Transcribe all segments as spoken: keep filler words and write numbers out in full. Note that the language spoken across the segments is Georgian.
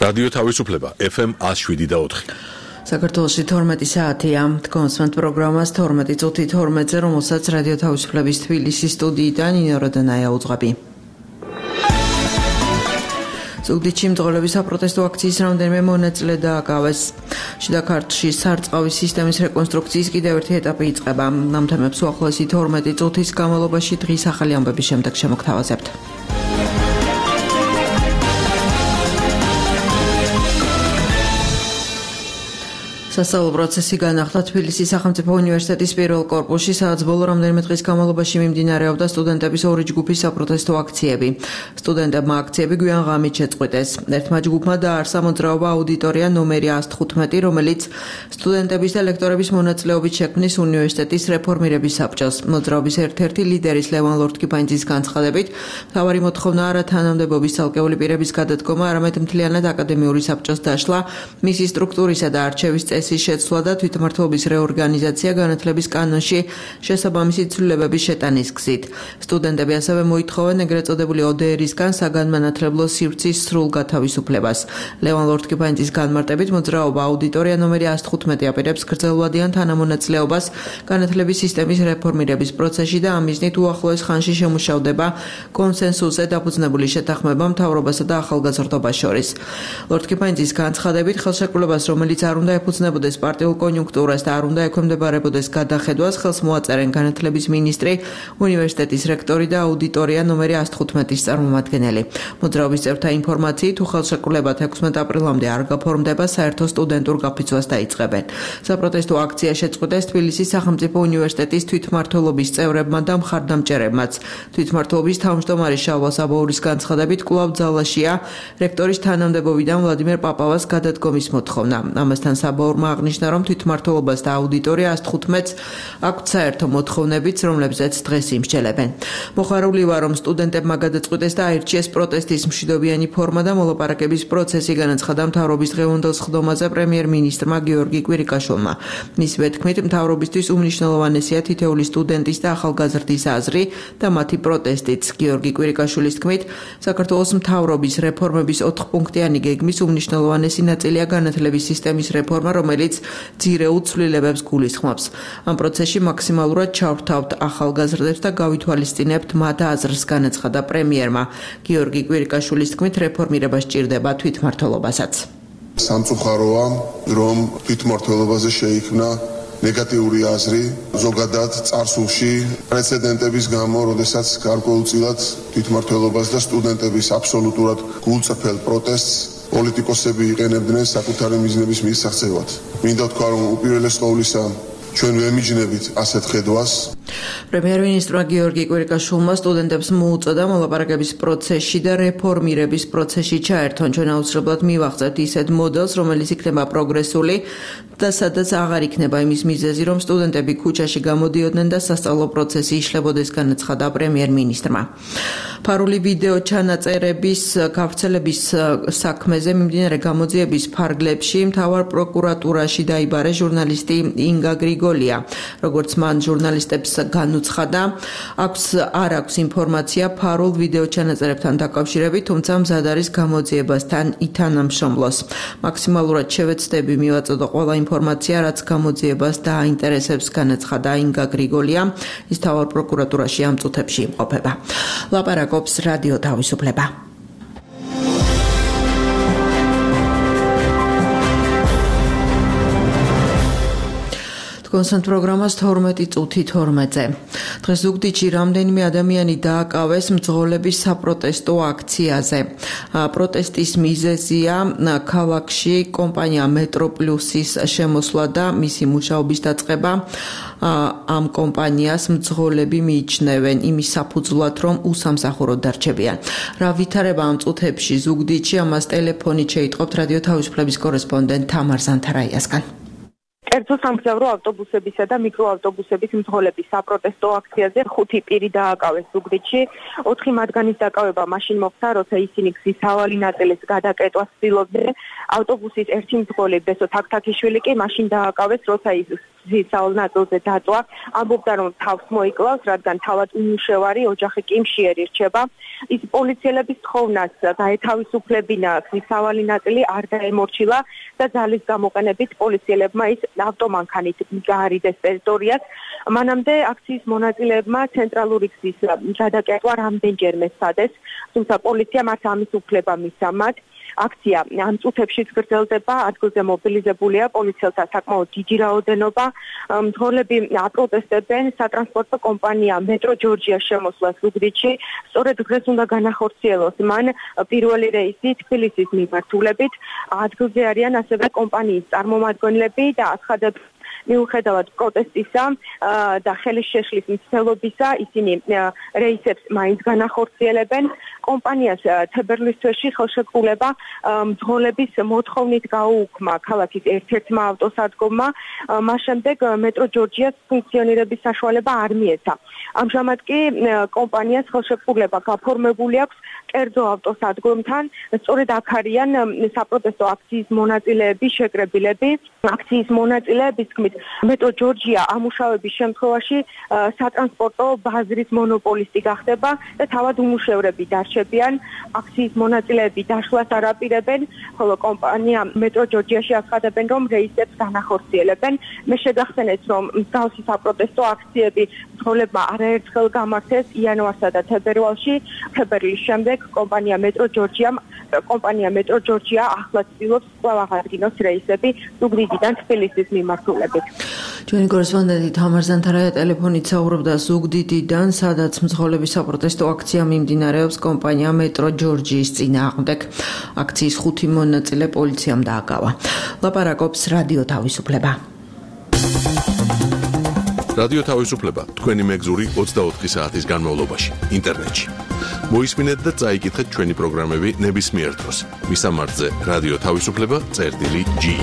რადიო თავისუფლება F M one oh seven და four. საქართველოში თორმეტი საათია. კონსვენთ პროგრამას თორმეტი წუთი თორმეტზე, რომელსაც რადიო თავისუფლების თბილისის სტუდიიდან ნინო როდანაია უძღვები. ზუგდიდში მძღოლების საპროტესტო აქციის რამდენიმე მონაწილე დააკავეს. შიდა ქართლში სარწყავი სისტემის რეკონსტრუქციის კიდევ ერთი ეტაპი იწყება. ამ თემებს უახლოესი თორმეტი წუთის განმავლობაში დღის ახალი ამბების შემდეგ შემოგთავაზებთ. სასწავლო პროცესი განახლდა თბილისის სახელმწიფო უნივერსიტეტის პირველ კორპუსში, სადაც ბოლო რამდენიმე დღის განმავლობაში მიმდინარეობდა სტუდენტების ორი ჯგუფის საპროტესტო აქციები. სტუდენტებმა აქციები გვიან ღამით შეწყვიტეს. ერთმა ჯგუფმა დააარსა მოძრაობა აუდიტორია ნომერი one fifteen, რომელიც სტუდენტების და ლექტორების მონაწილეობით შექმნის უნივერსიტეტის რეფორმირების საბჭოს. მოძრაობის ერთ-ერთი ლიდერის ლევან ლორთქიფანიძის განცხადებით, მთავარი მოთხოვნა არა თანამდებობის ცალკეული პირების გადადგომა, არამედ მთლიანად აკადემიური საბჭოს დაშლა, მისი სტრუქტურისა და არჩევის წესის შეცვლა და თვითმმართველობის რეორგანიზაცია განათლების კანონში შესაბამისი ცვლილებების შეტანის გზით. სტუდენტები ასევე მოითხოვენ ეგრეთ წოდებული O D R-ისგან საგანმანათლებლო სივრცის სრულ გათავისუფლებას. ლევან ლორთქიფანიძის განმარტებით, მოძრაობა აუდიტორია ნომერი one fifteen აპირებს გრძელვადიან თანამონაწილეობას განათლების სისტემის რეფორმირების პროცესში და ამ მიზნით უახლოეს ხანში შემუშავდება კონსენსუსზე დაფუძნებული შეთანხმება მთავრობასა და ახალგაზრდობას შორის. ლორთქიფანიძის განცხადებით, ხელშეკრულებას, რომელიც არ უნდა ეფუძნებოდეს პარტიულ კონიუნქტურას და არ უნდა ექვემდებარებოდეს გადახედვას, ხელს მოაწერენ განათლების მინისტრი, უნივერსიტეტის რექტორი და აუდიტორია ნომერი one fifteen-ის წარმომადგენელი. მოძრაობის წევრთა ინფორმაციით, თუ ხელშეკრულება ექვსმეტ აპრილამდე არ გაფორმდება, საერთო სტუდენტურ გაფიცვას დაიწყებენ. საპროტესტო აქცია შეწყვიტეს თბილისის სახელმწიფო უნივერსიტეტის თვითმმართველობის წევრებმა და მხარდამჭერებმაც. თვითმმართველობის თავმჯდომარე შალვა საბაურის განცხადებით, კვლავ ძალაშია რექტორის თანამდებობიდან ვლადიმერ პაპავას გადადგომის მოთხოვნა. ამასთან საბაურმა აღნიშნა, რომ თვითმმართველობას და აუდიტორია one fifteen-ს აქვთ საერთო მოთხოვნებიც, რომლებზეც დღეს იმსჯელებენ. მოხარული ვარ, რომ სტუდენტებმა გადაწყვიტეს და აირჩიეს პროტესტის მშვიდობიანი ფორმა და მოლაპარაკების პროცესი, განაცხადა მთავრობის დღევანდელ სხდომაზე პრემიერ-მინისტრმა გიორგი კვირიკაშვილმა. მისივე თქმით, მთავრობისთვის უმნიშვნელოვანესია თითოეული სტუდენტის და ახალგაზრდის აზრი და მათი პროტესტიც. გიორგი კვირიკაშვილის თქმით, საქართველოს მთავრობის რეფორმების ოთხპუნქტიანი გეგმის უმნიშვნელოვანესი ნაწილია განათლების სისტემის რეფორმა, რომელიც ძირეულ ცვლილებებს გულისხმობს. ამ პროცესში მაქსიმალურად ჩავრთავთ ახალგაზრდებს და გავითვალისწინებთ მათ აზრს, განაცხადა პრემიერმა. გიორგი კვირიკაშვილის თქმით, რეფორმირება სჭირდება თვითმმართველობასაც. სამწუხაროა, რომ თვითმმართველობაზე შეიქმნა ნეგატიური აზრი, ზოგადად წარსულში პრეცედენტების გამო, როდესაც გარკვეულწილად თვითმმართველობას და სტუდენტების აბსოლუტურად გულწრფელ პროტესტს პოლიტიკოსები იყენებდნენ საკუთარი მიზნების მისაღწევად. მინდა ვთქვა, რომ უპირველეს ყოვლისა ჩვენ ვემიჯნებით ასეთ ხედვას. პრემიერ-მინისტრმა გიორგი კვირიკაშვილმა სტუდენტებს მოუწოდა მოლაპარაკების პროცესში და რეფორმირების პროცესში ჩაერთონ. ჩვენ აუცილებლად მივახცევთ ისეთ მოდელს, რომელიც იქნება პროგრესული და სადაც აღარ იქნება იმის მიზეზი, რომ სტუდენტები ქუჩაში გამოდიოდნენ და სასწავლო პროცესი იშლებოდეს, განაცხადა პრემიერ-მინისტრმა. ფარული ვიდეო ჩანაწერების გავრცელების საქმეზე მიმდინარე გამოძიების ფარგლებში მთავარ პროკურატურაში დაიბარე ჟურნალისტი ინგა გრიგოლია. როგორც მან ჟურნალისტებს განუცხადა, აქვს არ აქვს ინფორმაცია ფარულ ვიდეო ჩანაწერებთან დაკავშირებით, თუმცა მზად არის გამოძიებასთან ითანამშრომლოს. მაქსიმალურად შევეცდები მივაწოდო ყველა ინფორმაცია, რაც გამოძიებას დააინტერესებს, განაცხადა ინგა გრიგოლია. ის მთავარ პროკურატურაში ამ წუთებში იმყოფება. ლაპარაკობს რადიო თავისუფლება. კონსვენთ პროგრამას თორმეტი წუთი თორმეტზე. დღეს ზუგდიდში რამდენიმე ადამიანი დააკავეს მძღოლების საპროტესტო აქციაზე. პროტესტის მიზეზია ქალაქში კომპანია მეტროპლუსის შემოსვლა და მისი მუშაობის დაწყება. ამ კომპანიას მძღოლები მიიჩნევენ იმის საფუძვლად, რომ უსამსახუროდ დარჩებიან. რა ვითარება ამ წუთებში ზუგდიდში, ამას ტელეფონით შეიტყობთ რადიო თავისუფლების კორესპონდენტ თამარ ზანთარაიასგან. კერძო სამგზავრო ავტობუსებისა და მიკროავტობუსების მძღოლების საპროტესტო აქციაზე ხუთი პირი დააკავეს ზუგდიდში. ოთხი მათგანის დაკავება მაშინ მოხდა, როცა ისინი გზის სავალი ნაწილის გადაკეტვას ცდილობდნენ. ავტობუსის ერთი მძღოლი ბესო თაქთაქიშვილი კი მაშინ დააკავეს, როცა ის გზისავალ ნაწილზე დატოვა, ამბობდა რომ თავს მოიკლავს, რადგან თავად უმუშევარი ოჯახი კი მშიერი რჩება. ის პოლიციელების თხოვნას გაეთავისუფლებინა გზისავალი ნაწილი არ დაემორჩილა და ძალის გამოყენებით პოლიციელებმა ის ავტომანქანით გაარიდეს ტერიტორიას. მანამდე აქციის მონაწილეებმა ცენტრალური გზის გადაკეტვა რამდენჯერმე სცადეს, თუმცა პოლიციამ არც ამის უფლება მისცა მათ. აქცია ამ წუთებშიც გრძელდება, ადგილზე მობილიზებულია პოლიციელთა საკმაოდ დიდი რაოდენობა. მძღოლები აპროტესტებენ სატრანსპორტო კომპანია მეტრო ჯორჯიას შემოსვლას ზუგდიდში. სწორედ დღეს უნდა განახორციელოს მან პირველი რეისი თბილისის მიმართულებით. ადგილზე არიან ასევე კომპანიის წარმომადგენლები და აცხადებს მიუხედავად პროტესტისა და ხელის შეშლის მცდელობისა, ისინი რეისებს მაინც განახორციელებენ. კომპანიას თებერვლის თვეში ხელშეკრულება მძღოლების მოთხოვნით გაუუქმა ქალაქის ერთ-ერთმა ავტოსადგომმა, მას შემდეგ მეტრო ჯორჯიას ფუნქციონირების საშუალება არ მიეცა. ამჟამად კი კომპანიას ხელშეკრულება გაფორმებული აქვს კერძო ავტოსადგომთან, სწორედ აქ არიან საპროტესტო აქციის მონაწილეები, შეკრებილები. აქციის მონაწილეების თქმით, მეტრო ჯორჯია ამუშავების შემთხვევაში სატრანსპორტო ბაზრის მონოპოლისტი გახდება და თავად უმუშევრები დარჩებიან. აქციის მონაწილეები დაშლას არ აპირებენ, ხოლო კომპანია მეტრო ჯორჯიაში აცხადებენ, რომ რეისებს განახორციელებენ. მე შეგახსენეთ, რომ მსგავსი საპროტესტო აქციები მძღოლებმა არაერთხელ გამართეს იანვარსა და თებერვალში. თებერვლის შემდეგ კომპანია მეტრო ჯორჯიამ კომპანია მეტრო ჯორჯია ახლა ცდილობს კვლავ აღადგინოს რეისები ზუგდიდიდან თბილისის მიმართულებით. ჩვენი კორესპონდენტი თამარ ზანთარაია ტელეფონით საუბრობდა ზუგდიდიდან, სადაც მძღოლების საპროტესტო აქცია მიმდინარეობს კომპანია მეტრო ჯორჯიის წინააღმდეგ. აქციის ხუთი მონაწილე პოლიციამ დააკავა. ლაპარაკობს რადიო თავისუფლება. რადიო თავისუფლება თქვენი მეგზური ოცდაოთხი საათის განმავლობაში ინტერნეტში. მოისმინეთ და წაიკითხეთ ჩვენი პროგრამები ნებისმიერ დროს. მისამართზე რადიო თავისუფლება წერტილი ჯი.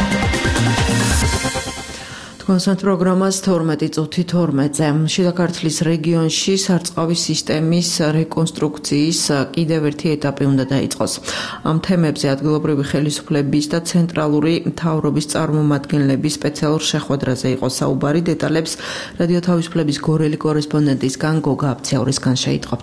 კონსერტ პროგრამას თორმეტი წუთი თორმეტზე. შიდა ქართლის რეგიონში სარწყავის სისტემის რეკონსტრუქციის კიდევ ერთი ეტაპი უნდა დაიწყოს. ამ თემებზე ადგილობრივი ხელისუფლების და ცენტრალური მთავრობის წარმომადგენლების სპეციალურ შეხვედრაზე იყო საუბარი. დეტალებს რადიო თავისუფლების გორელი კორესპონდენტისგან გოგა აბციაურისგან შეიტყობთ.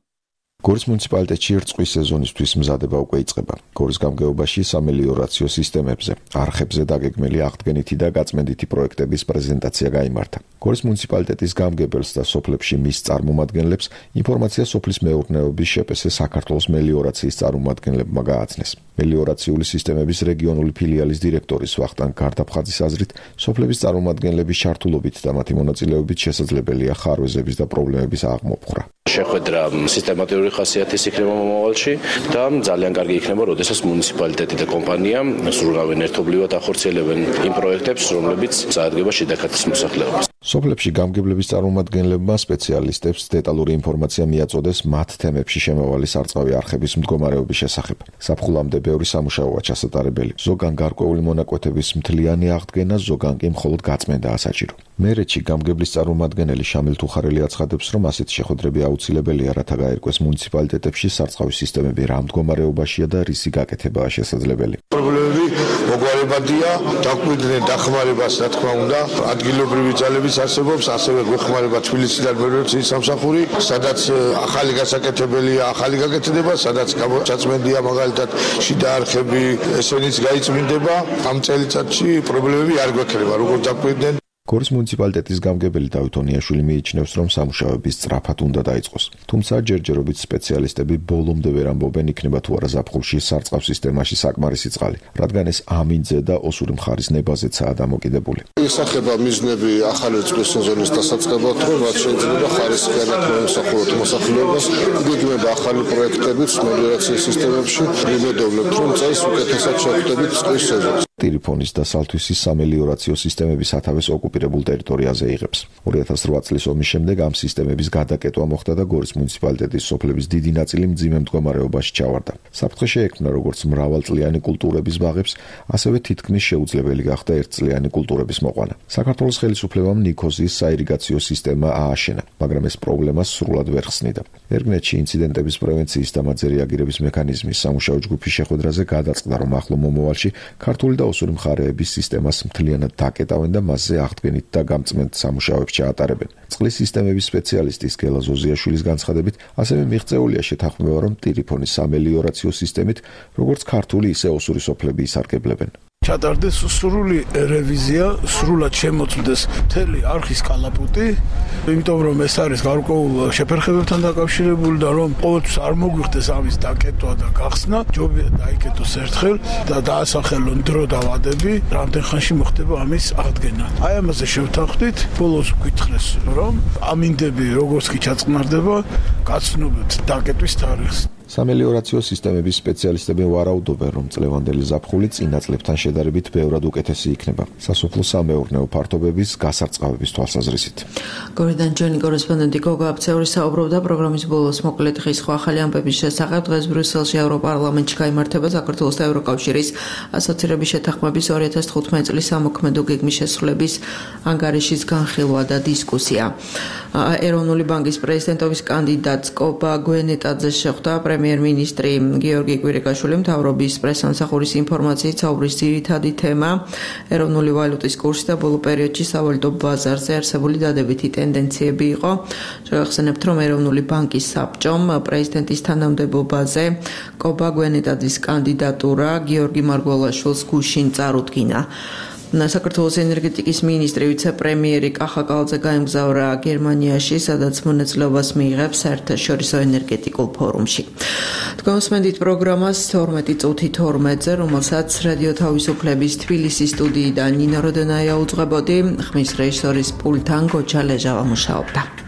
გორის მუნიციპალიტეტში რწყვის სეზონისთვის მზადება უკვე იწყება. გორის გამგეობაში სამელიორაციო სისტემებზე, არხებზე დაგეგმილი აღდგენითი და გაწმენდითი პროექტების პრეზენტაცია გაიმართა. გორის მუნიციპალიტეტის გამგებელს და სოფლებში მის წარმომადგენლებს ინფორმაცია სოფლის მეურნეობის შპს საქართველოს მელიორაციის წარმომადგენლებმა გააცნეს. მელიორაციული სისტემების რეგიონული ფილიალის დირექტორის ვახტანგ გარდაფხაძის აზრით, სოფლების წარმომადგენლების ჩართულობით და მათი მონაწილეობით შესაძლებელია ხარვეზების და პრობლემების აღმოფხვრა. შეხვედრა სისტემატიური ხასიათის იქნება მომავალში და ძალიან კარგი იქნება, როდესაც მუნიციპალიტეტი და კომპანია სრულავენ ერთობლივად ახორციელებენ იმ პროექტებს, რომლებიც წარადგება შიდა ქართლის მოსახლეობას. სოფლებში გამგებლების წარმომადგენლებმა სპეციალისტებს დეტალური ინფორმაცია მიაწოდეს მათ თემებში შემავალი სარწყავი არხების მდგომარეობის შესახებ. საფხულამდე ბევრი სამუშაოა ჩასატარებელი. ზოგან გარკვეული მონაკვეთების მთლიანი აღდგენა, ზოგან კი მხოლოდ გაწმენდაა საჭირო. მერეთში გამგებლის წარმომადგენელი შამილ თუხარელი აცხადებს, რომ ასეთი შეხვედრები აუცილებელია, რათა გაერკვეს მუნიციპალიტეტებში სარწყავის სისტემები რა მდგომარეობაშია და რისი გაკეთებაა შესაძლებელი. პრობლემები მოგვარებადია, დაგვიდნენ დახმარებას, რა თქმა უნდა, ადგილობრივი ძალების არსებობს, ასევე გვეხმარება თბილისიდან მეროციის სამსახური, სადაც ახალი გასაკეთებელია, ახალი გაკეთდება, სადაც ჩაწმენდია მაგალითად შიდა არხები, ესენიც გაიწმინდება. ამ წელიწადში პრობლემები არ გვექნება, როგორც დაგვიდნენ. გორის მუნიციპალიტეტის გამგებელი დავით ონიაშვილი მიიჩნევს, რომ სამუშაოები სწრაფად უნდა დაიწყოს. თუმცა ჯერჯერობით სპეციალისტები ბოლომდე ვერ ამბობენ, იქნება თუ არა ზაფხულში სარწყავ სისტემაში საკმარისი წყალი, რადგან ეს ამინძე და ოსური მხარის ნებაზეცაა დამოკიდებული. ისახება მიზნები ახალი რწყვის სეზონის დასაწყებად, რომ რაც შეიძლება ხარისხიანად მოემსახუროთ მოსახლეობას, იგეგმება ახალი პროექტებიც მელიორაციის სისტემებში. ვიმედოვნებთ, რომ წელს უკეთესად შევხვდებით რწყვის სეზონს. ტირიფონის და სალთვისის სამელიორაციო სისტემების სათავეს ოკუპირებულ ტერიტორიაზე იღებს. ორი ათას რვა წლის ომის შემდეგ ამ სისტემების გადაკეტვა მოხდა და გორის მუნიციპალიტეტის სოფლების დიდი ნაწილი მძიმე მდგომარეობაში ჩავარდა. საფრთხე შეექმნა როგორც მრავალწლიანი კულტურების ბაღებს, ასევე თითქმის შეუძლებელი გახდა ერთწლიანი კულტურების მოყვანა. საქართველოს ხელისუფლებამ ნიქოზის საირიგაციო სისტემა ააშენა, მაგრამ ეს პრობლემა სრულად ვერ ხსნიდა. ერგნეთში ინციდენტების პრევენციის და მათზე რეაგირების მექანიზმის სამუშაო ჯგუფის შეხვედრაზე გადაწყდა, რომ ახლო მომავალში ქართული და უსწავლოსური მხარეების სისტემას მთლიანად დაკეტავენ და მასზე აღდგენით და გამწმენთ სამუშაოებს ჩაატარებენ. წყლის სისტემების სპეციალისტის გელა ზოზიაშვილის განცხადებით, ასევე მიღწეულია შეთანხმება, რომ ტელეფონის სამელიორაციო სისტემით როგორც ქართული, ისე ოსური სოფლები ისარგებლებენ. ჩატარდეს სრული რევიზია, სრულად შემოწმდეს მთელი არხის კალაპოტი, იმიტომ რომ ეს არის გარკვეულ შეფერხებებთან დაკავშირებული და რომ ყოველთვის არ მოგვიხდეს ამის დაკეტვა და გახსნა, ჯობია დაიკეტოს ერთხელ და დაასახელონ დრო და ვადები, რამდენ ხანში მოხდება ამის აღდგენა. აი ამაზე შევთანხმდით, ბოლოს გითხრეს, რომ ამინდები როგორც კი ჩაწყნარდება, გაცნობთ დაკეტვის თარიღს. სამელიორაციო სისტემების სპეციალისტები ვარაუდობენ, რომ წლევანდელი ზაფხული წინა წლებთან შედარებით ბევრად უკეთესი იქნება. სასოფლო სამეურნეო ფართობების გასარწყავების თვალსაზრისით. გორიდან ჯონი კორესპონდენტი გოგა აფცეური საუბრობდა პროგრამის ბოლოს მოკლედ ხის სხვა ახალი ამბების შესახებ. დღეს ბრიუსელში ევროპარლამენტში გაიმართება საქართველოს და ევროკავშირის ასოცირების შეთანხმების ორი ათას თხუთმეტი წლის სამოქმედო გეგმის შესრულების ანგარიშის განხილვა და დისკუსია. ეროვნული ბანკის პრეზიდენტობის კანდიდატს კობა გვენეტაძე შეხვდა პრემიერ-მინისტრი გიორგი კვირიკაშვილი. მთავრობის პრესამსახურის ინფორმაციით საუბრის ძირითადი თემა ეროვნული ვალუტის კურსი და ბოლო პერიოდში სავალუტო ბაზარზე არსებული დადებითი ტენდენციები იყო. შევახსენებთ, რომ ეროვნული ბანკის საბჭომ პრეზიდენტის თანამდებობაზე კობა გვენეტაძის კანდიდატურა გიორგი მარგველაშვილს გუშინ წარუდგინა. საქართველოს ენერგეტიკის მინისტრი ვიცე-პრემიერი კახა კალძე გაემგზავრა გერმანიაში, სადაც მონაწილეობას მიიღებს საერთაშორისო ენერგეტიკულ ფორუმში. თქვენ უსმენთ პროგრამას თორმეტი წუთი თორმეტზე, რომელსაც რადიო თავისუფლების თბილისის სტუდიიდან ნინო როდენაია უძღვებოდი, ხმის რეჟისორის პულტთან გოჩა ლეჟავა მუშაობდა.